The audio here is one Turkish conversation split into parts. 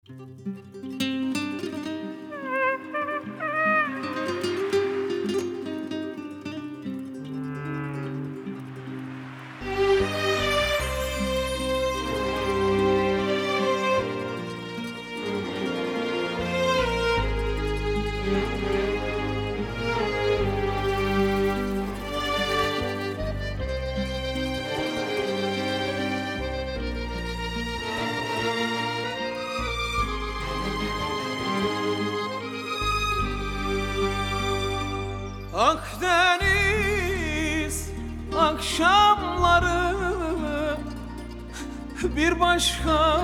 Akdeniz akşamları bir başka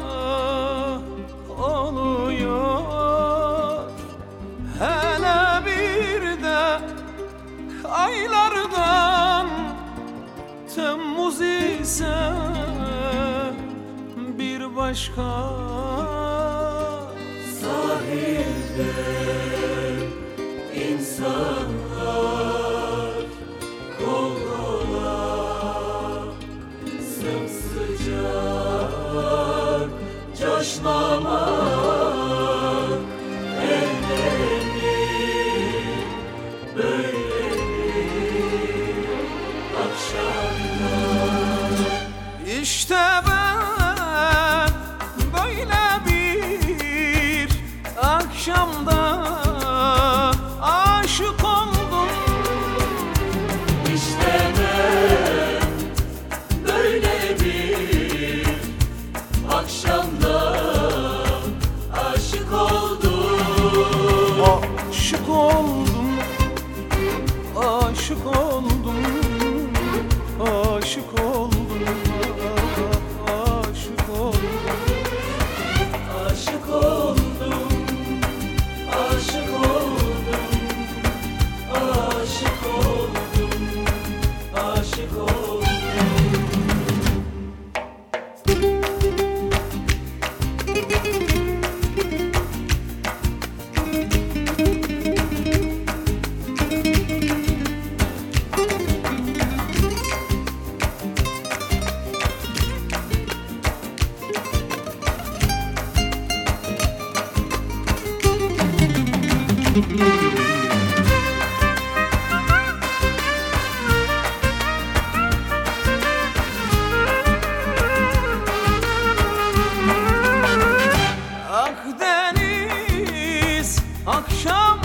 oluyor. Hele bir de aylardan Temmuz ise bir başka. Sahilde İnsanlar kol kola sımsıcak coşmamak ellerini böyledir akşamlar. İşte ben böyle bir akşamda aşık oldum. İşte ben böyle bir akşamda aşık oldum. Aşık oldum, aşık oldum, aşık oldum, aşık oldum. Aşık oldum, aşık oldum, aşık oldum, aşık oldum. Akdeniz akşam